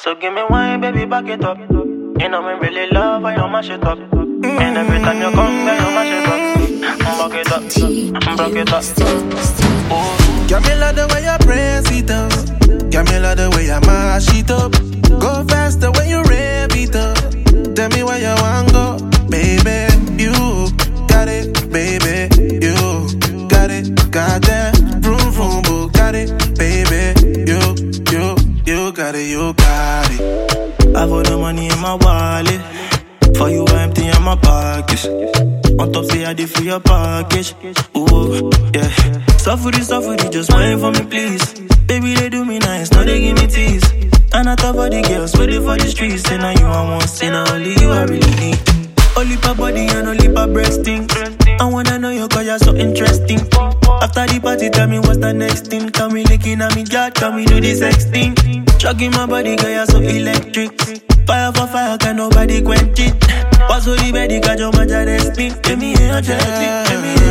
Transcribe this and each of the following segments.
So give me wine, baby, back it up. You know me really love how you mash it up. And every time you come, girl, you mash it up. Back it up, back it up. Oh. Girl, me love the way you press it up. Girl, me love the way you mash it up. Go faster when you rev it up. Tell me where you want go, baby. You got it, baby. You got it, goddamn. Vroom vroom boo, got it, baby. You got it, you got it. I got the money in my wallet. For you, I empty in my pockets. On top, say I did for your package. Ooh, yeah. Suffer it, just wait for me, please. Baby, they do me nice, now they give me tease. And I thought for the girls, waiting for the streets. Say now you I want, say now only you I really need. Only pa body and only pa breasting. I wanna know you cause you're so interesting. After the party, tell me what's the next thing. Come me licking at me, God, come me do the sex thing. Chugging my body, girl, you're so electric. Fire for fire, can nobody quench it. Pass on the bed, cause you're majestic. Give me energetic,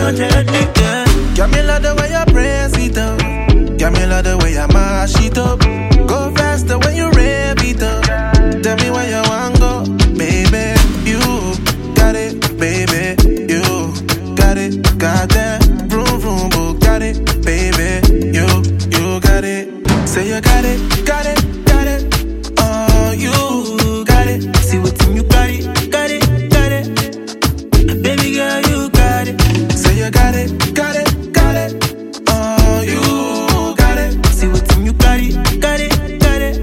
yeah. Girl, me love the way you press it up. Girl, me love the way you mash it up. Go faster when you rev it up. Tell me where you want go, baby. You got it, baby. You got it, goddamn. Vroom vroom boo, got it, baby. You got it. Say you got it, got it, got it. Oh, you got it. See what team you got it, got it, got it. Baby girl, you got it. Say you got it, got it, got it. Oh, you got it. See what team you got it, got it, got it.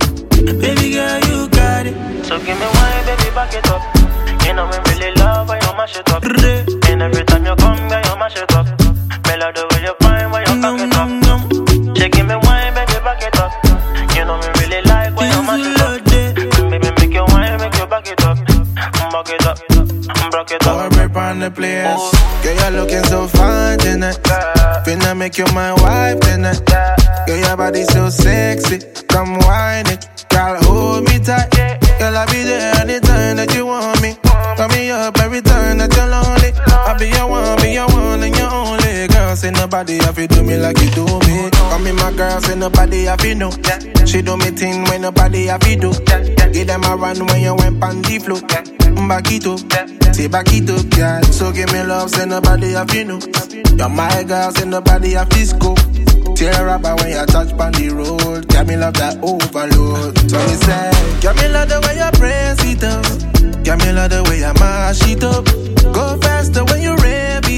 Baby girl, you got it. So give me wine, baby, back it up. You know me really love how you mash it up. And every time you come, girl, you mash it up. Me love the way you find, where you cock it up. She give me wine, baby, back it up. You know me really like when you mash it up. Baby, make your wine, make you back it up. Back it up, back it up. Rip on the place. Girl, you're looking so fine tonight. Finna make you my wife tonight. Girl, your body so sexy. Come whine it. Girl, hold me tight. Girl, I'll be there anytime that you want me. Call me up every time that you're lonely. I'll be your one and your only. Girl, say nobody have to do me like you do me. Call me my girl, say nobody have to know. She do me thing when nobody have to do. Give them a run when you went on the floor. Back it up, say back it up, girl. So give me love, say nobody have to know. You're my girl, say nobody have to scope. Tear up when you touch on the road. Girl, me love that overload. So me say, girl, me love the way you press it up. Girl, me love the way you mash it up. Go faster when you rev